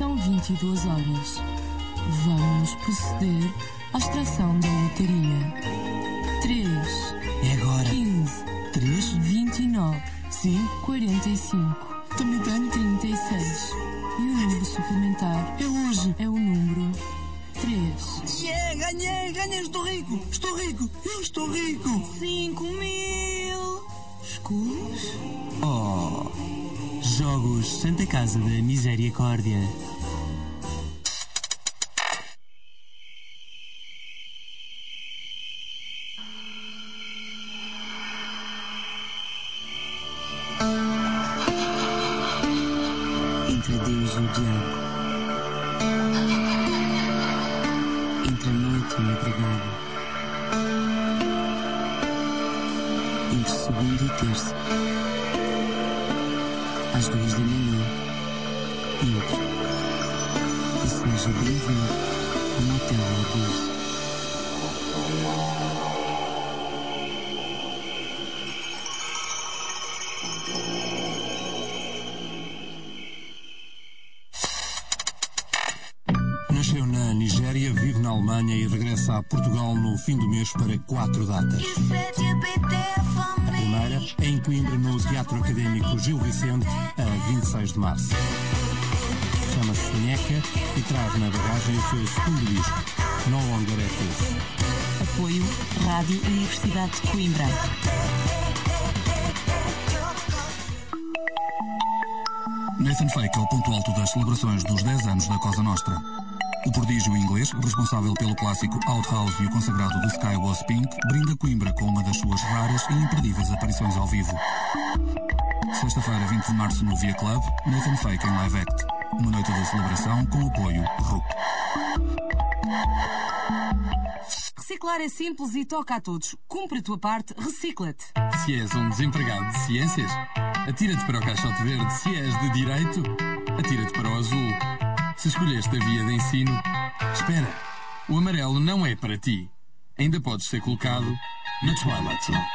São 22 horas. Vamos proceder à extração da lotaria. 3. É agora. 15. 3. 29. Sim. 45. Também tenho. 36. E o número suplementar É hoje. é o número 3. Yeah, ganhei, estou rico, eu estou rico. 5.000 escuros. Oh, Jogos Santa Casa da Misericórdia. Entre Deus e o diabo, entre a noite e a madrugada, entre segunda e terça, às 2 da manhã, entre e seja bem-vindo ao Motel Abuso. Nasceu na Nigéria, vive na Alemanha e regressa a Portugal no fim do mês para 4 datas. A primeira é em Coimbra, no Teatro Académico Gil Vicente, a 26 de março. Chama-se Neca e traz na bagagem o seu segundo disco, No Longer At This. Apoio Rádio Universidade de Coimbra. Nathan Fake é o ponto alto das celebrações dos 10 anos da Cosa Nostra. O prodígio inglês, responsável pelo clássico Outhouse e o consagrado The Sky Was Pink, brinda Coimbra com uma das suas raras e imperdíveis aparições ao vivo. Sexta-feira, 20 de março, no Via Club, Nathan Fake em Live Act. Uma noite de celebração com apoio RUC. Reciclar é simples e toca a todos. Cumpre a tua parte, recicla-te. Se és um desempregado de ciências, atira-te para o caixote verde. Se és de direito, atira-te para o azul. Se escolheste a via de ensino, espera, o amarelo não é para ti. Ainda podes ser colocado na Twilight Zone.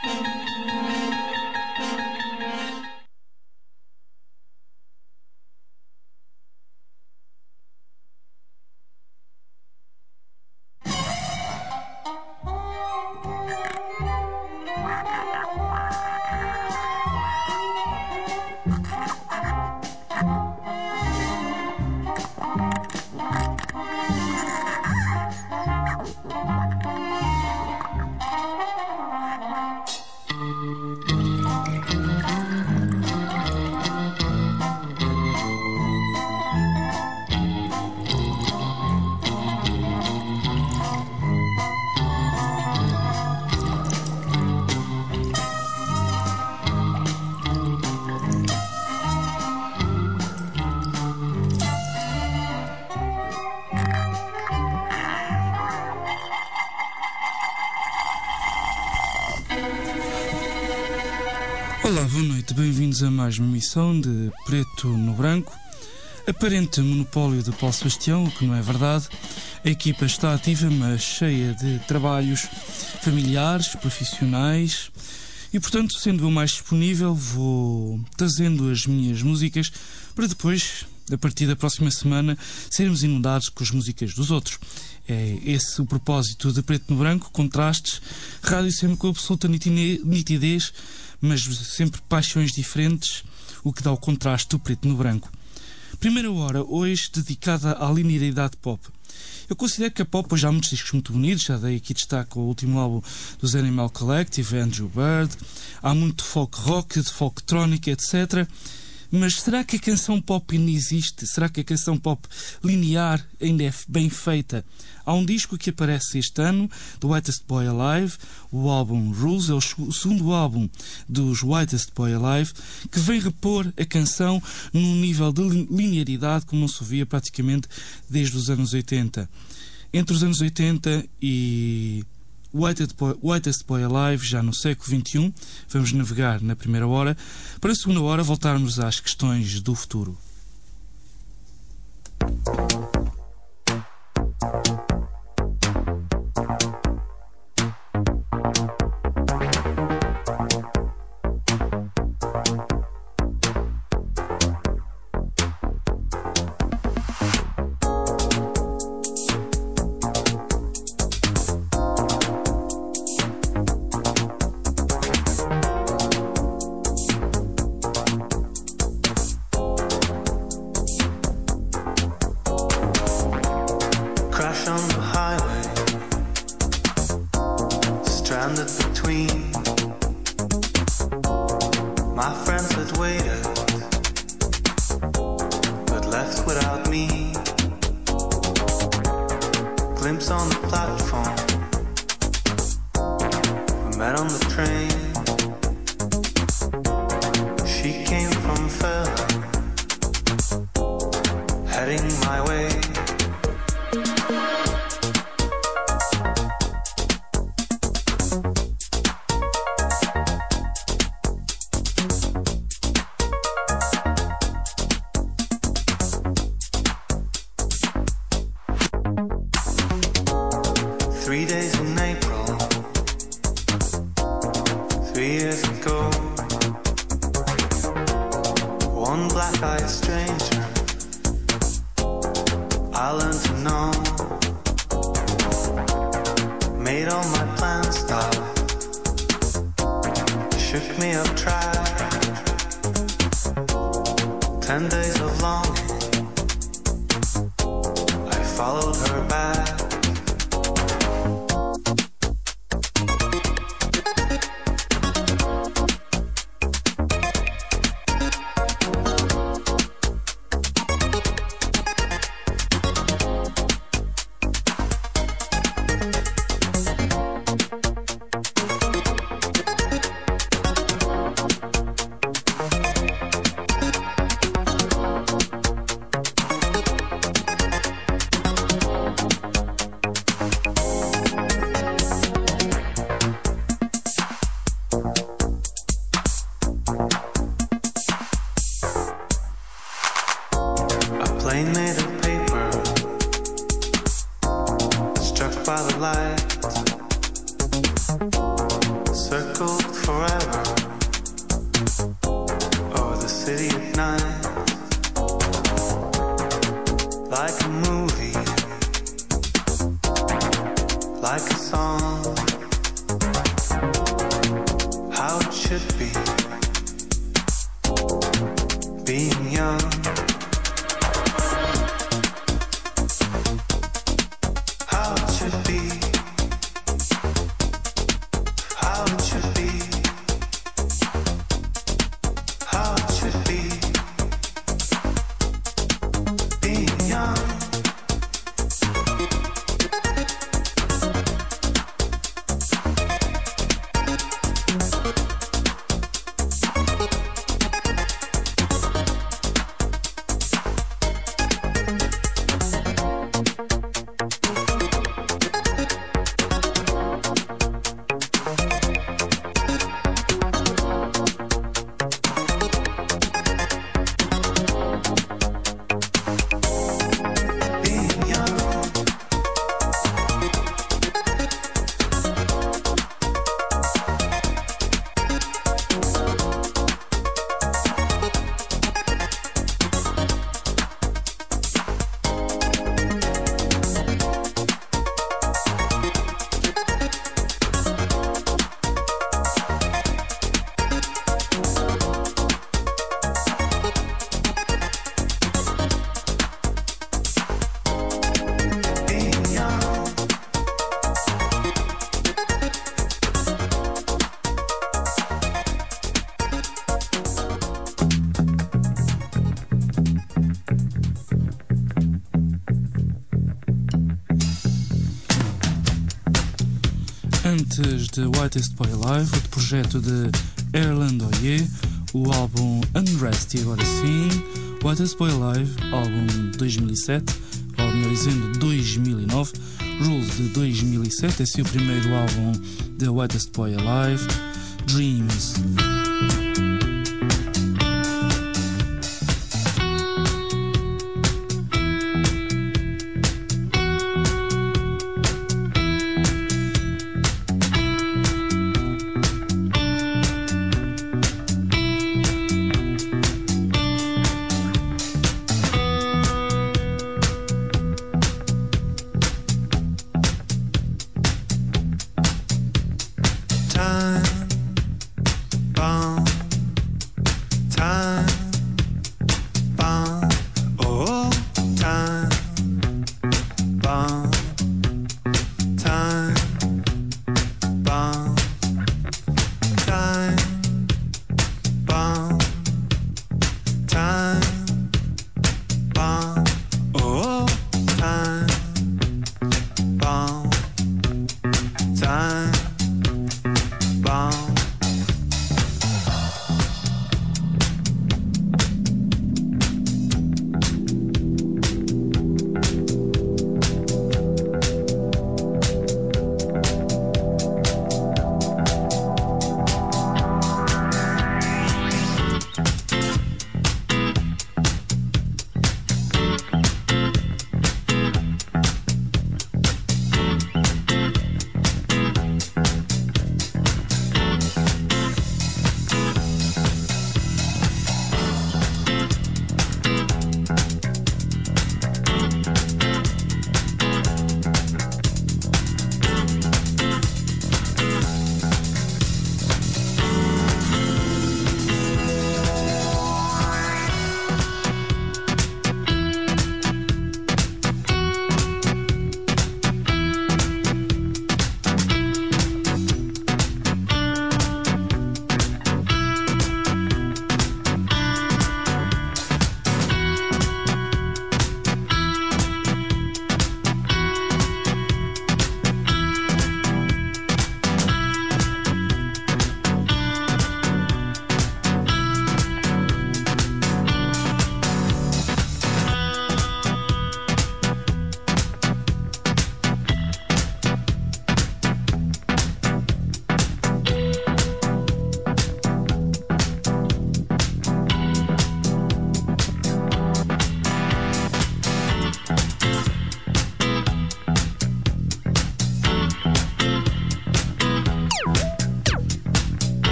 Olá, boa noite, bem-vindos a mais uma emissão de Preto no Branco. Aparente monopólio de Paulo Sebastião, o que não é verdade. A equipa está ativa, mas cheia de trabalhos familiares, profissionais e, portanto, sendo eu mais disponível, vou trazendo as minhas músicas para depois, a partir da próxima semana, sermos inundados com as músicas dos outros. É esse o propósito de Preto no Branco, contrastes, rádio sempre com absoluta nitidez, mas sempre paixões diferentes, o que dá o contraste do preto no branco. Primeira hora, hoje, dedicada à linearidade pop. Eu considero que a pop hoje há muitos discos muito bonitos, já dei aqui destaque ao último álbum dos Animal Collective, Andrew Bird, há muito folk rock, de folktronic, etc. Mas será que a canção pop ainda existe? Será que a canção pop linear ainda é bem feita? Há um disco que aparece este ano, do Whitest Boy Alive, o álbum Rules, é o segundo álbum dos Whitest Boy Alive, que vem repor a canção num nível de linearidade como não se ouvia praticamente desde os anos 80. Entre os anos 80 e Whitest Boy Alive, já no século XXI, vamos navegar na primeira hora, para a segunda hora voltarmos às questões do futuro. me. Glimpse on the platform. We met on the train. She came from Fella, heading my way. Antes de Whitest Boy Alive, outro projeto de Erland Oye, o álbum Unrest, e agora sim, Whitest Boy Alive, álbum de 2007, ou melhor dizendo 2009, Rules de 2007, esse é o primeiro álbum de Whitest Boy Alive, Dreams. Time bomb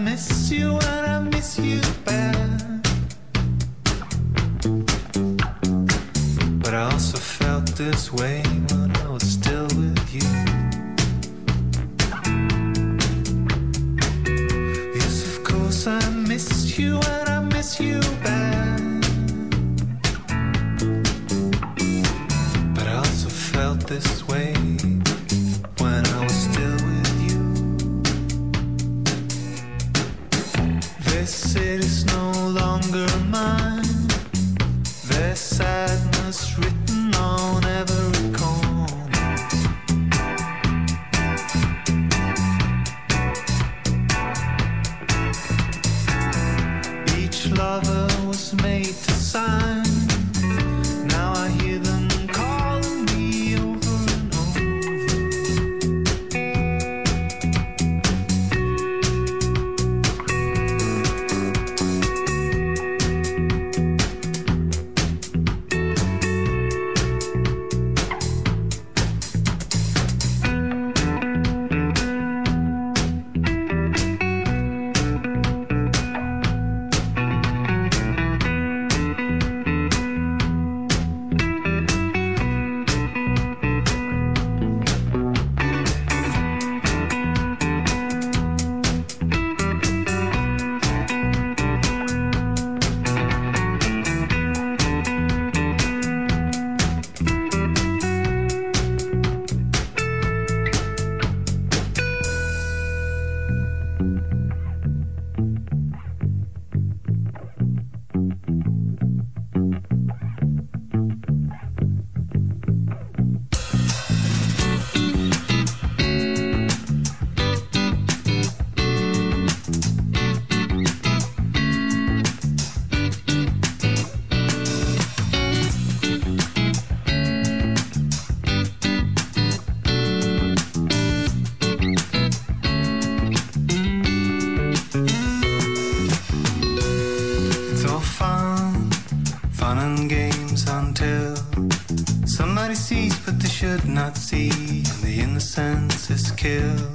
miss you and I miss you bad. But I also felt this way when I was still with you. Yes, of course I miss you and I miss you bad. But I also felt this way when I was still with you. This city's no longer mine. There's sadness written on every corner. Each lover was made to sign. Now I hear them calling me over and over. It's all fun and games until somebody sees but they should not see, and the innocence is killed.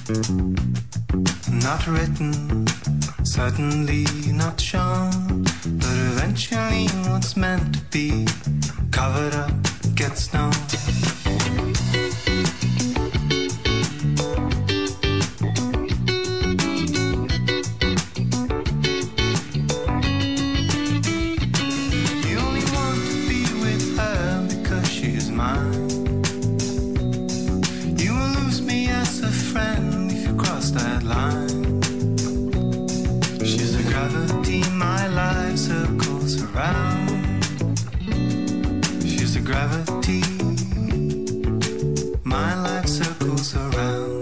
Not written, certainly not shown, but eventually what's meant to be covered up gets known. You only want to be with her because she's mine. You will lose me as a friend if you cross that line. She's the gravity my life circles around. She's the gravity my life circles around.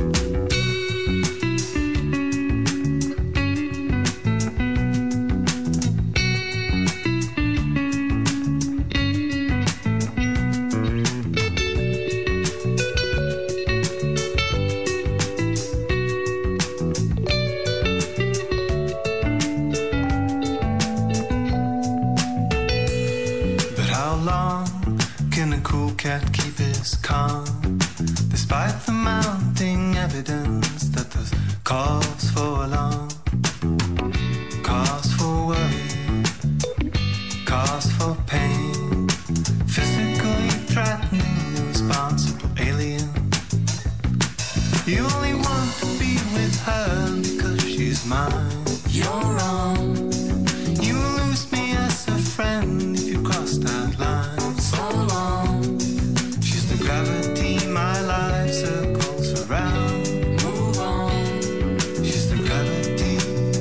But how long can a cool cat keep his calm, despite the mounting evidence that there's cause for alarm, cause for worry, cause for pain, physically threatening the responsible alien? You only want to be with her because she's mine. You're wrong. You will lose me as a friend if you cross that line. So long. She's the gravity my life circles around. Move on. She's the gravity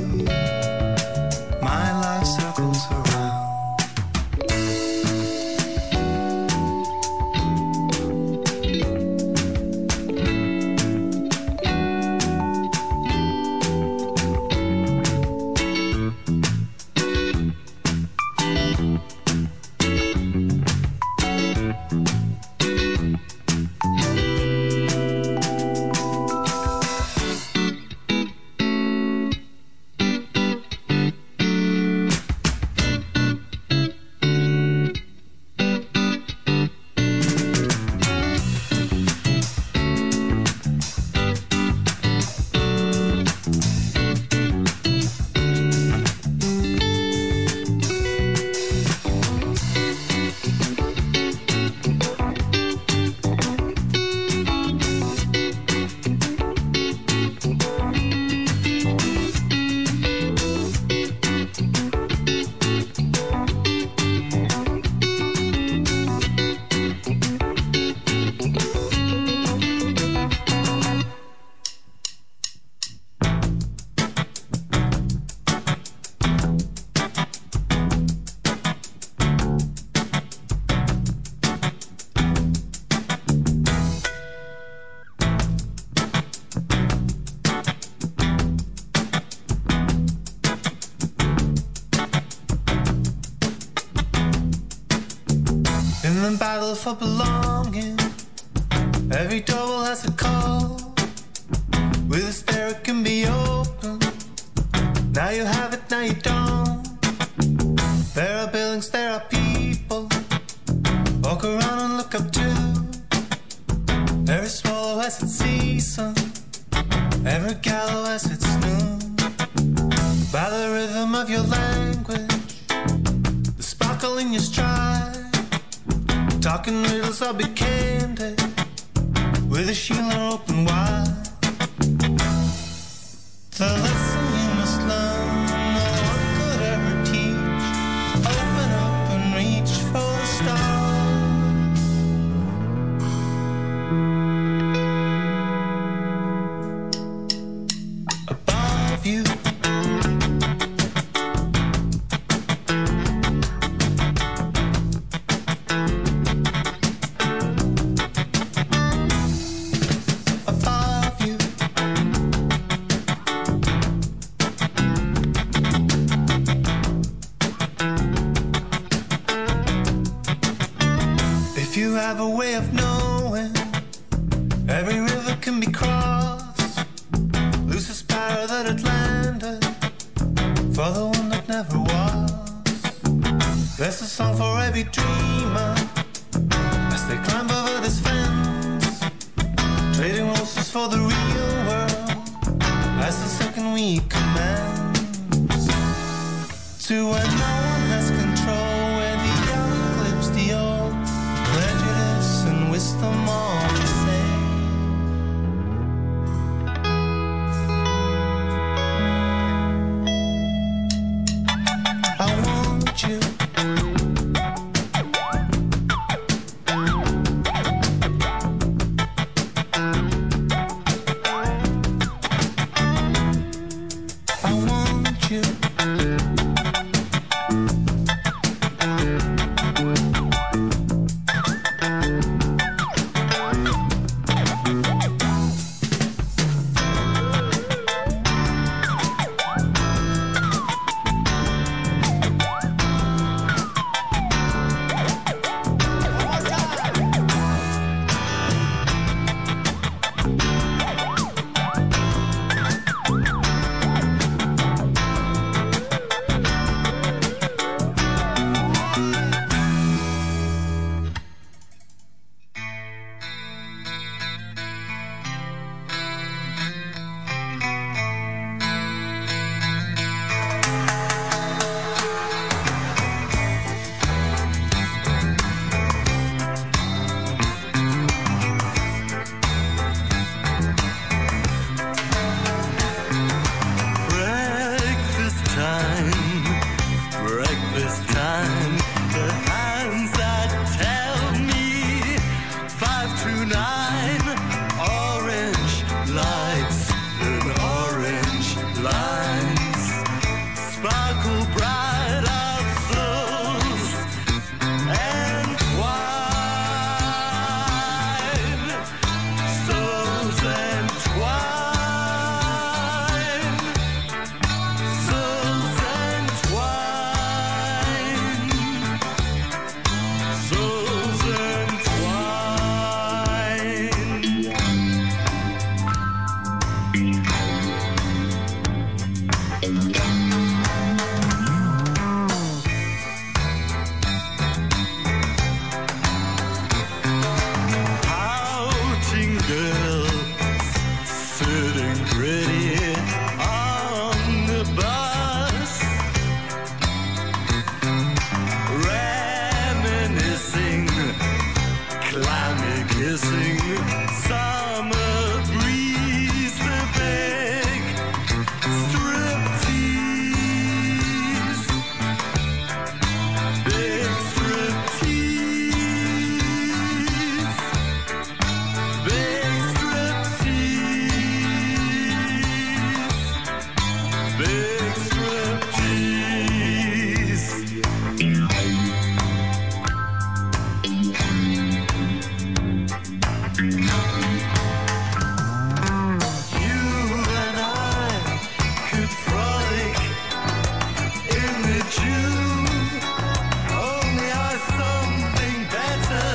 my life circles around. and battle for belonging. Every door has a call. With a stair it can be open. Now you have it, now you don't. There are buildings, there are people. Walk around and look up too. Every swallow has its season. Every gallow has its noon. By the rhythm of your language, the sparkle in your stride. Talking riddles, I'll be candid. With a shield open wide. The lesson you must learn, no one could ever teach. Open up and reach for the stars. Above you. Have a way of knowing every river can be crossed. Lose a sparrow that had landed for the one that never was. There's a song for every dreamer as they climb over this fence, trading roses for the real world as the second week commences. To where no one has control, where the young eclipse the old, prejudice and wisdom all the same. I want you. I want you. Only are something better.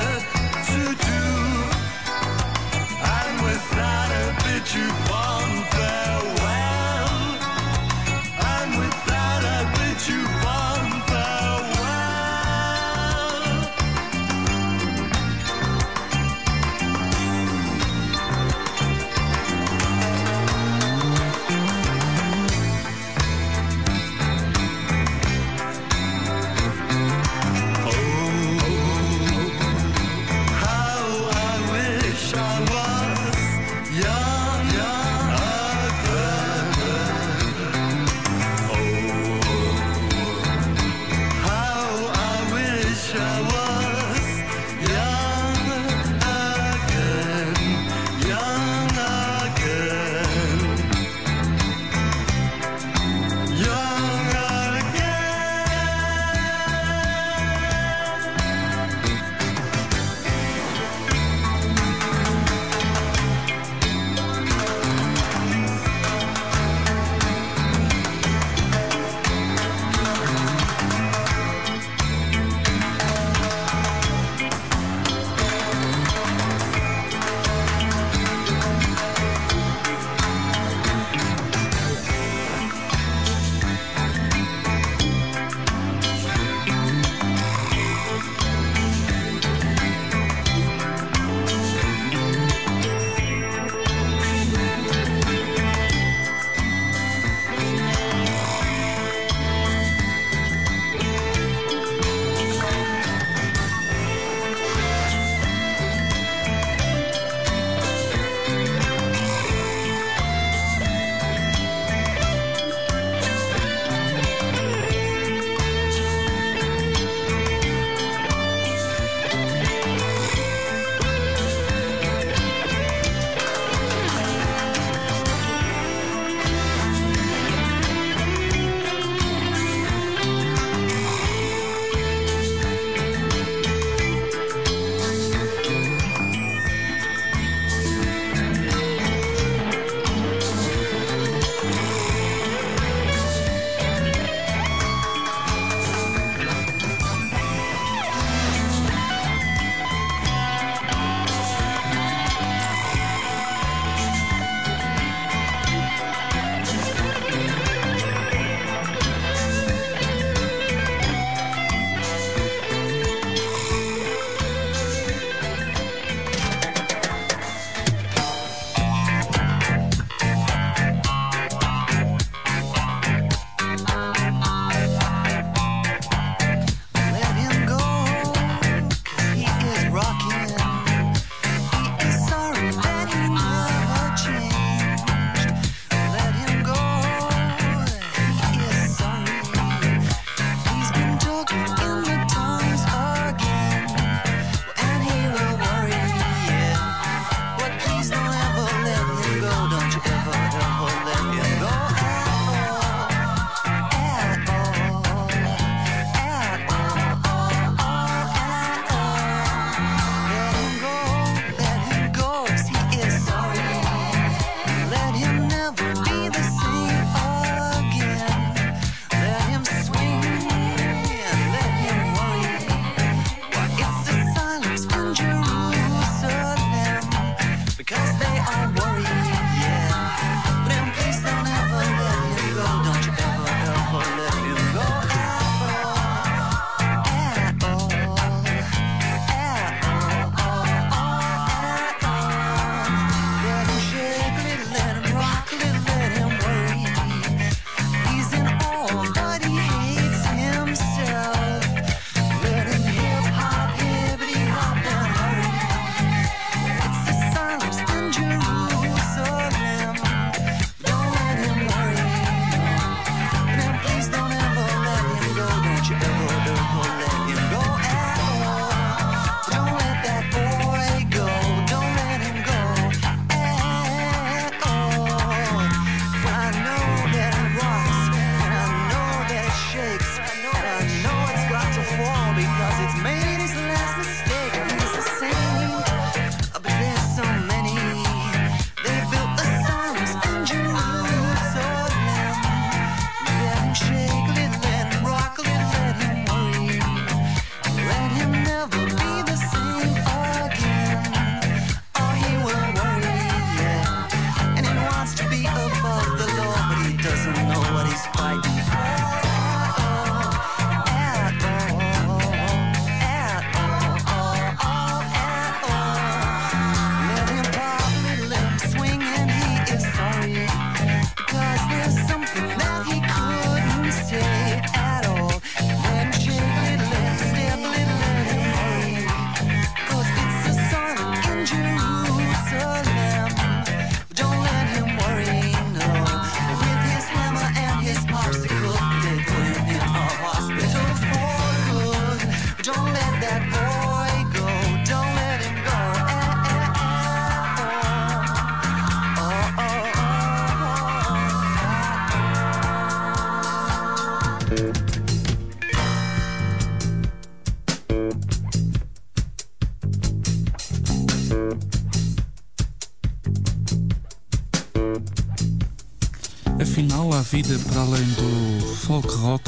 Afinal, há vida para além do folk rock.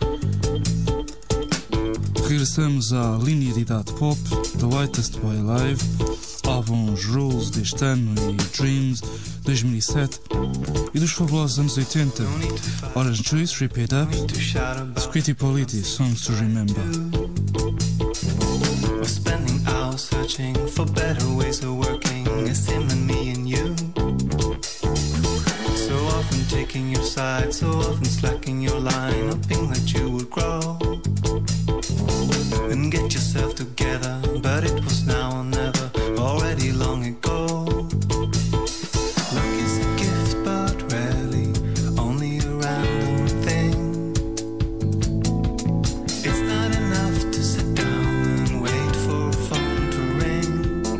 Regressamos à linearidade pop, The Whitest Boy Alive, álbuns Rules deste ano e Dreams 2007, e dos fabulosos anos 80, Orange Juice, Rip It Up, Squitty Politti, Songs to Remember. We're spending hours searching for better ways of working. It's him and me and you. So often taking your side, so often slacking your line, hoping that you would grow and get yourself together. But it was now or never, already long ago. Luck is a gift but rarely only a random thing. It's not enough to sit down and wait for a phone to ring.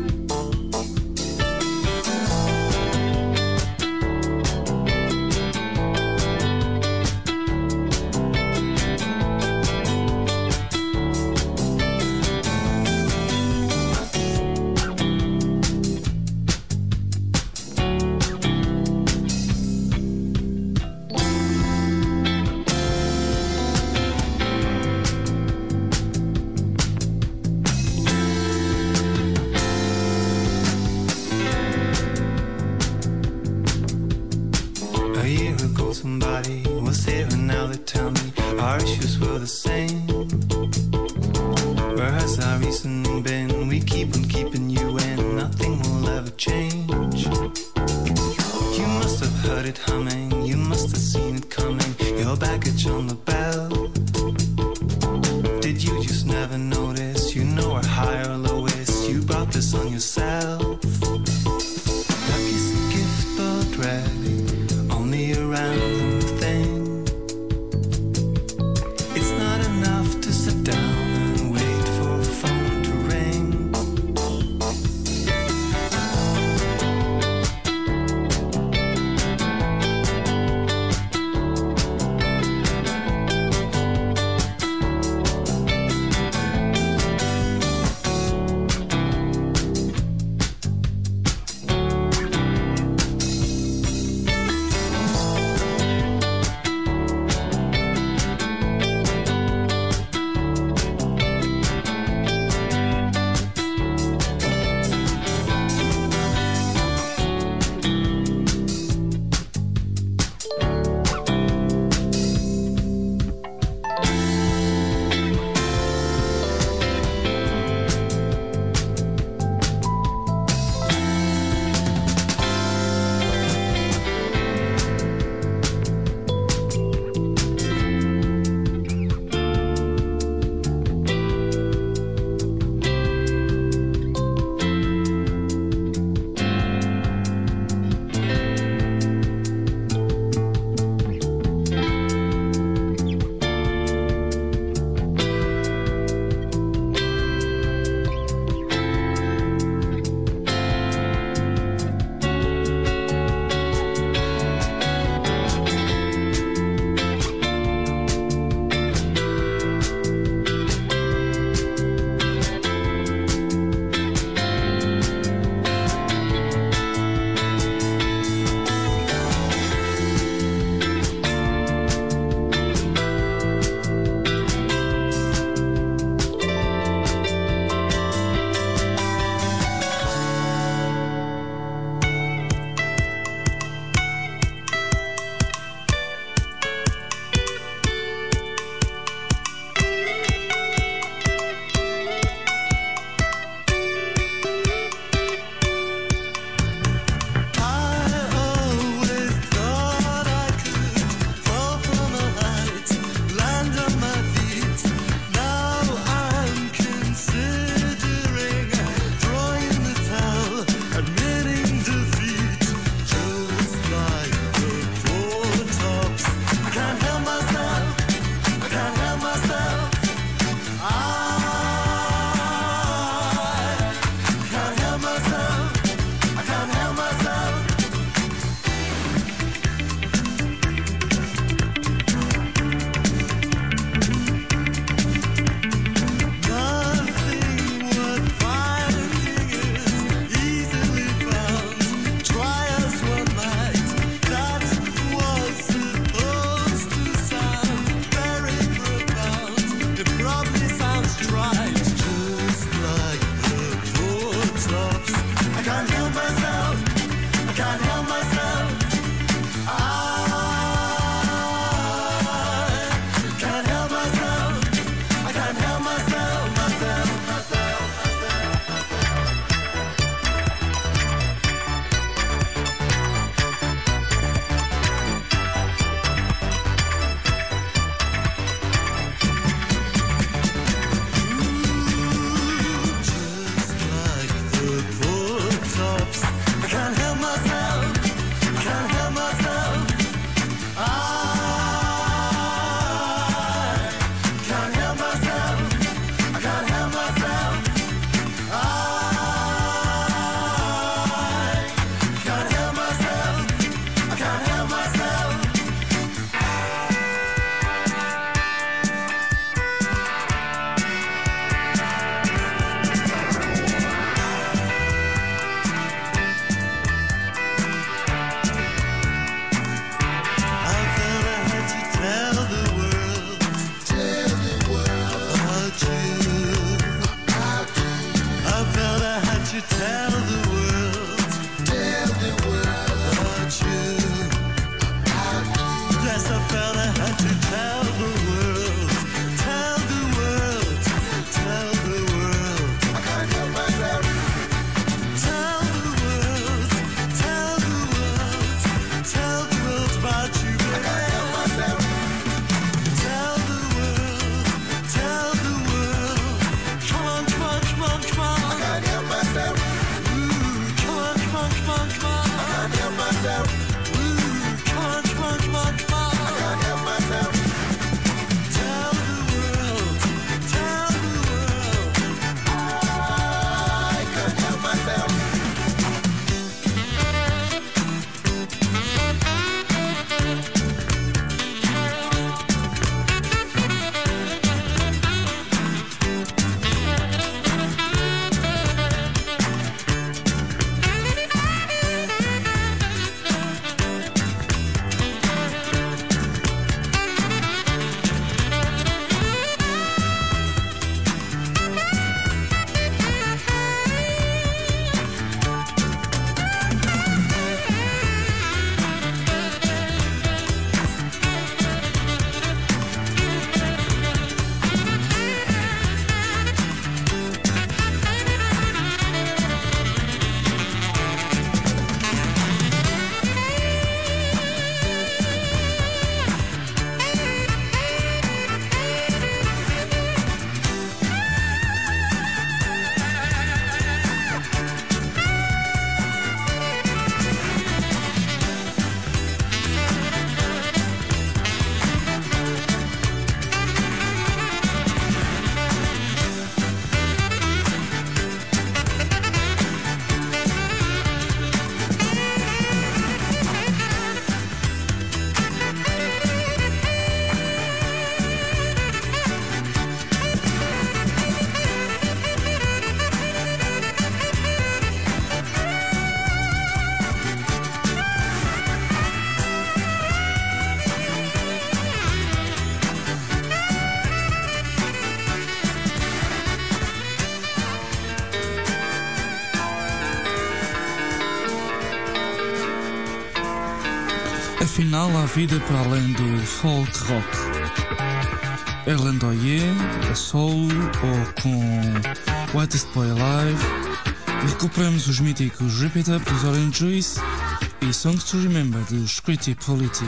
A year ago somebody was here and now they tell me our issues were the same. Where has our reasoning been? We keep on keeping you in, nothing will ever change. You must have heard it humming, you must have seen it coming, your baggage on the belt. Did you just never notice? You know where high or low is, you brought this on yourself. Luck is a gift but rarely only a random thing. It's not enough to sit down and wait for a phone to ring. felt I had to tell the world, tell the world, tell the world. I can't help myself. Tell the world, tell the world, tell the world about you, baby. I can't help myself. Tell the world, tell the world. Come on, come on, come on, come on. I can't help myself. Ooh, come on, come on, come on, come on. I can't help myself. Ooh, come on, come on, come on, come on. I can't help myself. Tell the world, tell the world. I can't help myself. Afinal, há vida para além do folk rock. Erland Oye, a solo ou com Whitest Boy Alive. E recuperamos os míticos Rip It Up dos Orange Juice e Songs to Remember dos Scritti Politti.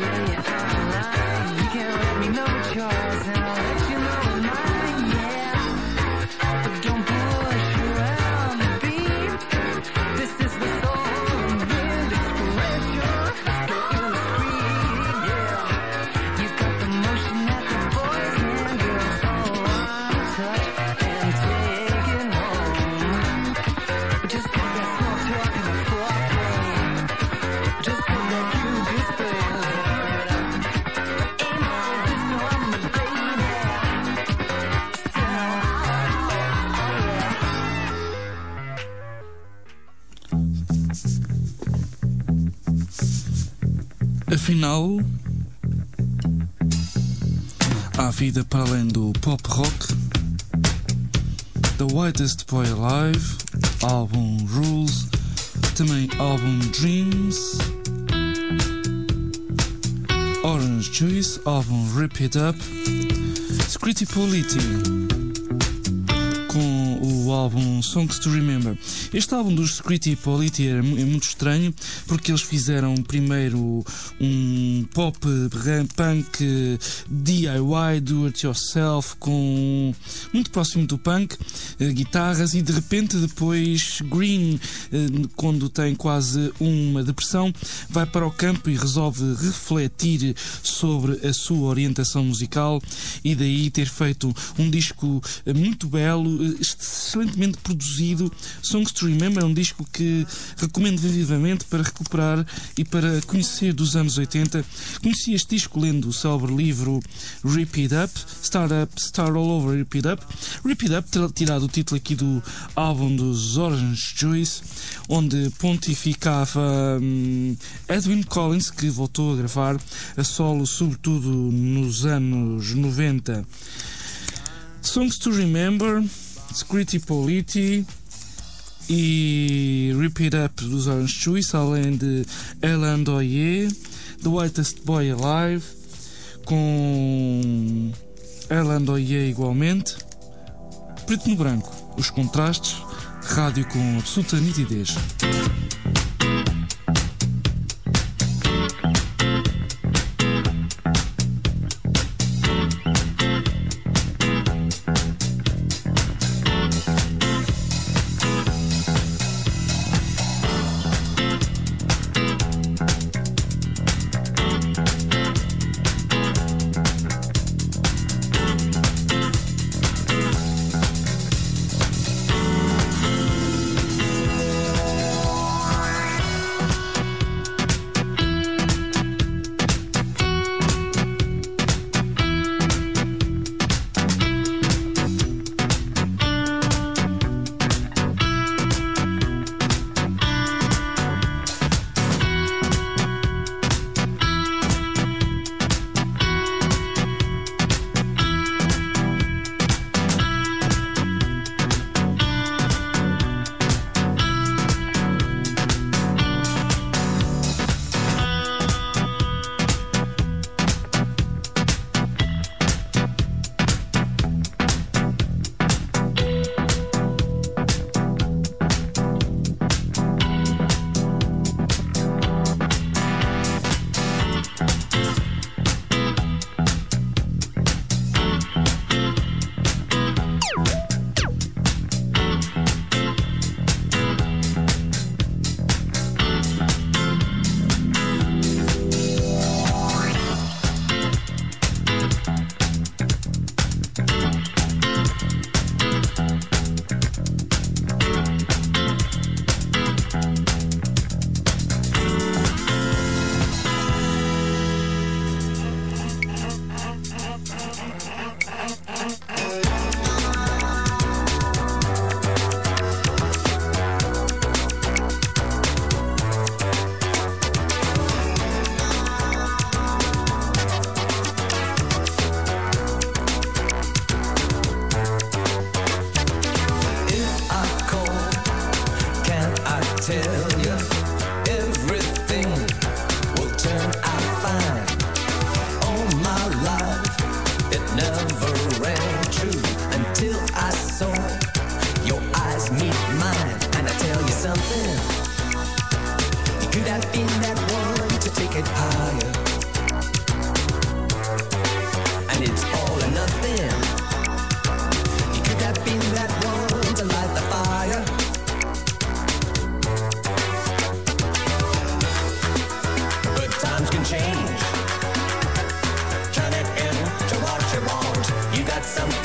Afinal, há vida para além do pop rock. The Whitest Boy Alive, álbum Rules, também álbum Dreams, Orange Juice, álbum Rip It Up, Scritti Politti com o álbum Songs to Remember. Este álbum dos Scritti Politti é muito estranho porque eles fizeram primeiro um pop punk DIY, do it yourself, com muito próximo do punk, guitarras, e de repente depois Green, quando tem quase uma depressão, vai para o campo e resolve refletir sobre a sua orientação musical, e daí ter feito um disco muito belo, excelentemente produzido. Songs to Remember é um disco que recomendo vivamente para recuperar e para conhecer dos anos 80. Conheci este disco lendo o célebre livro Rip It Up, Start All Over, Rip It Up. Rip It Up terá tirado o título aqui do álbum dos Orange Juice, onde pontificava Edwyn Collins, que voltou a gravar a solo sobretudo nos anos 90. Songs to Remember, Scritti Politti e Rip It Up dos Orange Juice, além de Elan Doye, The Whitest Boy Alive, com Elan Doye igualmente. Preto no branco, os contrastes, rádio com absoluta nitidez.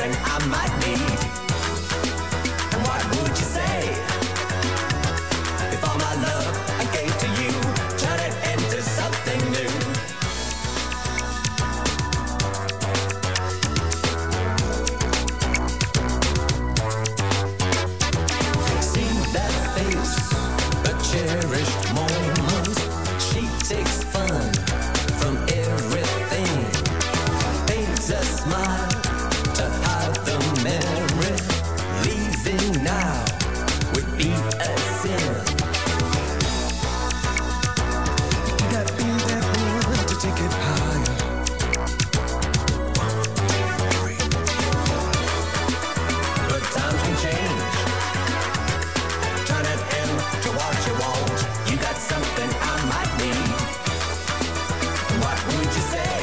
something I might need. And what would you say if all my love I gave to you, turn it into something new? See that face, a cherished moment. She takes fun from everything, paints a smile to hide the memory. Leaving now would be a sin. You gotta be that one to take it higher. But times can change. Turn it into what you want. You got something I might need. What would you say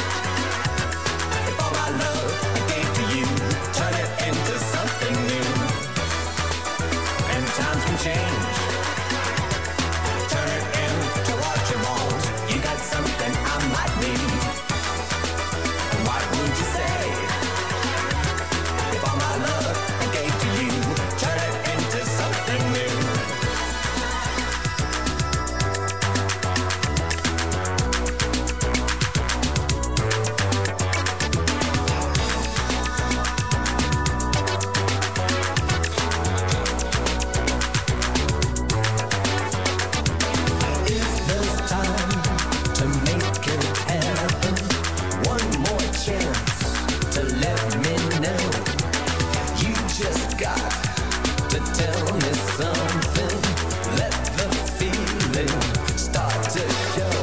if all my love I gave to you, turn it into something new? And times can change. Turn it into what you want. You got something I might need. What would you say if all my love I gave to you, turn it into something new? If there's time to make it happen, one more chance to let me know. You just got to tell me something. Let the feeling start to show.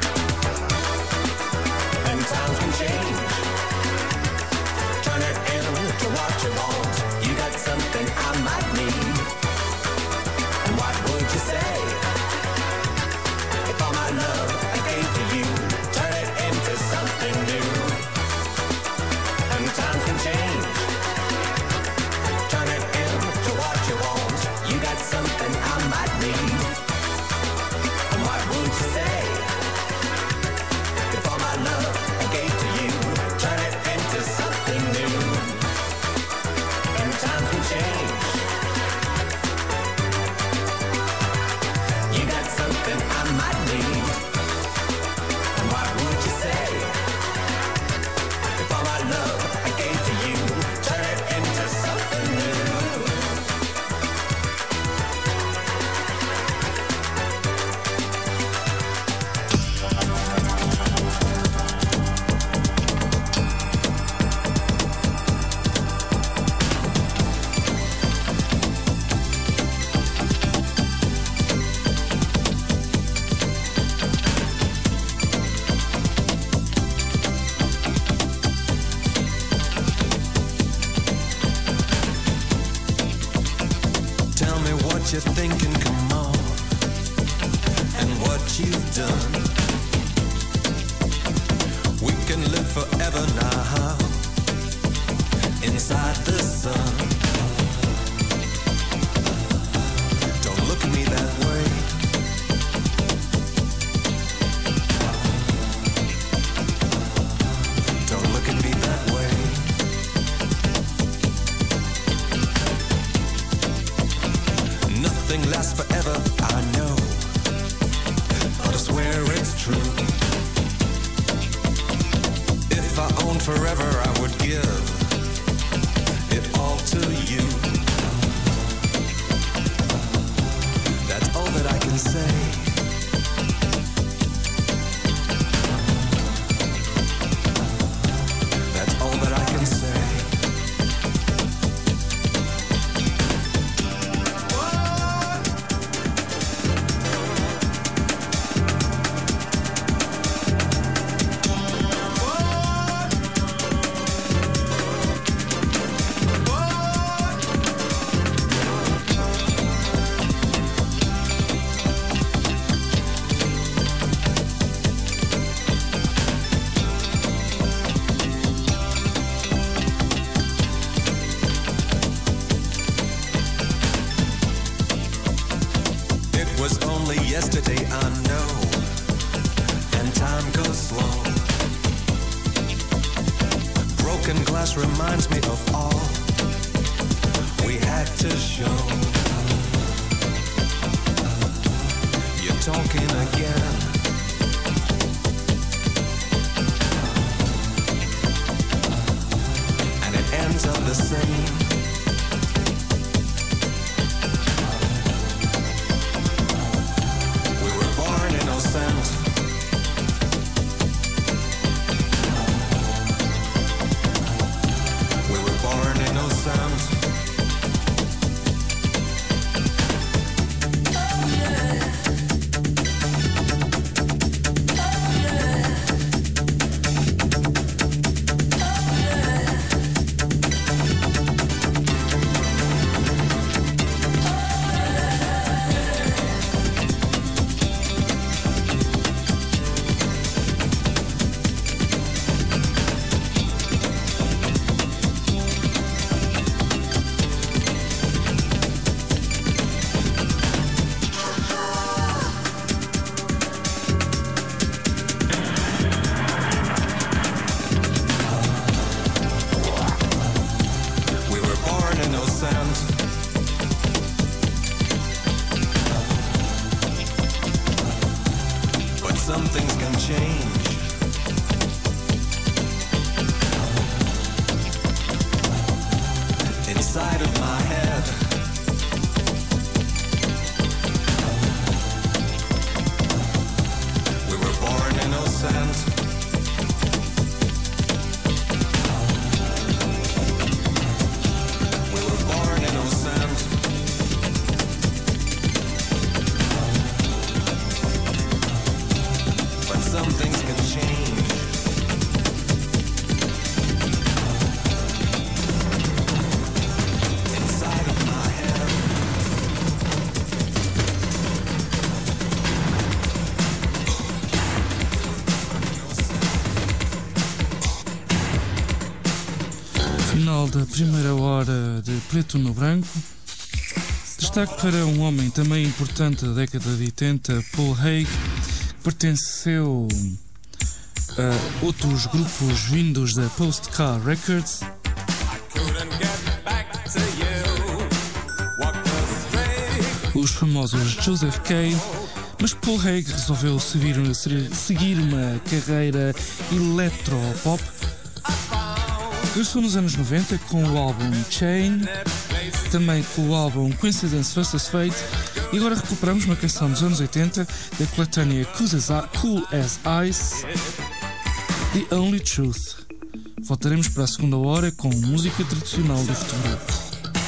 And times can change. Turn it into what you want. You got something I might need. And what would you say if all my love I gave to you, turn it into something new? And times can change. Turn it into what you want. You got something I might need. And what would you say if all my love I gave to you, turn it into something new? And times can change. You got something I might need. And what would you say if all my love I gave to you, turn it into something new? Tell me what you're thinking, come on, and what you've done. We can live forever now, inside the sun. Don't look at me that way. Don't look at me that way. Nothing lasts forever, I know, but I swear it's true. If I owned forever, I would give it all to you. That's all that I can say. That's all that I can say. yesterday, I know, and time goes slow. Broke broken glass reminds me of all we had to show. You're talking again. And it ends up the same. We were born innocent. We were born innocent. Some things can change. Inside of my head, we were born innocent. We were born innocent. But some things can change. Inside of my head. Final da primeira hora de Preto no Branco. Destaque para um homem também importante da década de 80, Paul Haig, que pertenceu a outros grupos vindos da Postcar Records. Os famosos Joseph K. Mas Paul Haig resolveu seguir uma carreira electropop. Começou nos anos 90 com o álbum Chain, também com o álbum Coincidence vs. Fate, e agora recuperamos uma canção dos anos 80 da coletânea Cool as Ice, The Only Truth. Voltaremos para a segunda hora com música tradicional do futuro.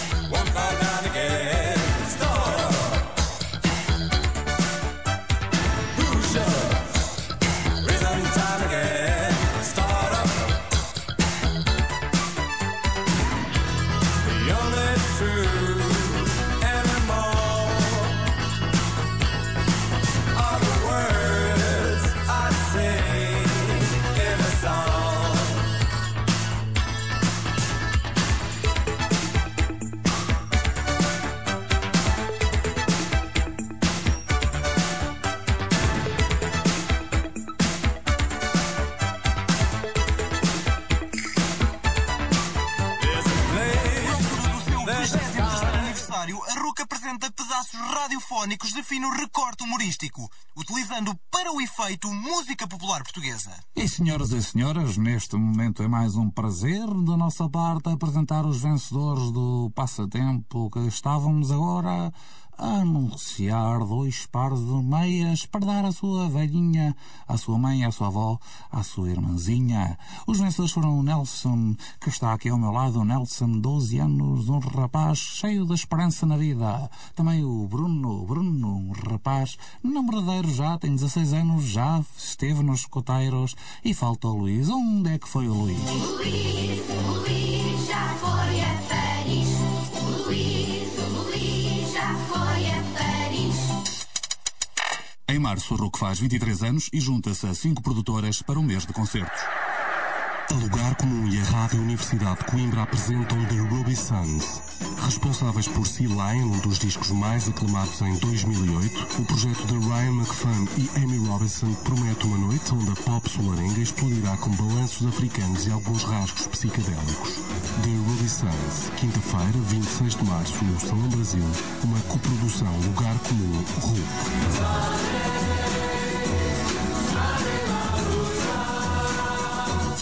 A RUC apresenta pedaços radiofónicos de fino recorte humorístico, utilizando para o efeito música popular portuguesa. E senhoras e senhores, neste momento é mais um prazer da nossa parte apresentar os vencedores do passatempo que estávamos agora a anunciar 2 pares de meias para dar à sua velhinha, à sua mãe, à sua avó, à sua irmãzinha. Os vencedores foram o Nelson, que está aqui ao meu lado. O Nelson, 12 anos, um rapaz cheio de esperança na vida. Também o Bruno, um rapaz namoradeiro já, tem 16 anos, já esteve nos escoteiros. E falta o Luís. Onde é que foi o Luís? O Luís já foi a Paris. O Luís já foi a Paris. Em março, a RUC faz 23 anos e junta-se a 5 produtoras para um mês de concertos. A Lugar Comum e a Rádio Universidade de Coimbra apresentam The Ruby Sons. Responsáveis por Sea Lion, um dos discos mais aclamados em 2008, o projeto de Ryan McFan e Amy Robinson promete uma noite onde a pop solarenga explodirá com balanços africanos e alguns rasgos psicadélicos. The Ruby Sons, quinta-feira, 26 de março, no Salão Brasil, uma coprodução Lugar Comum RUC.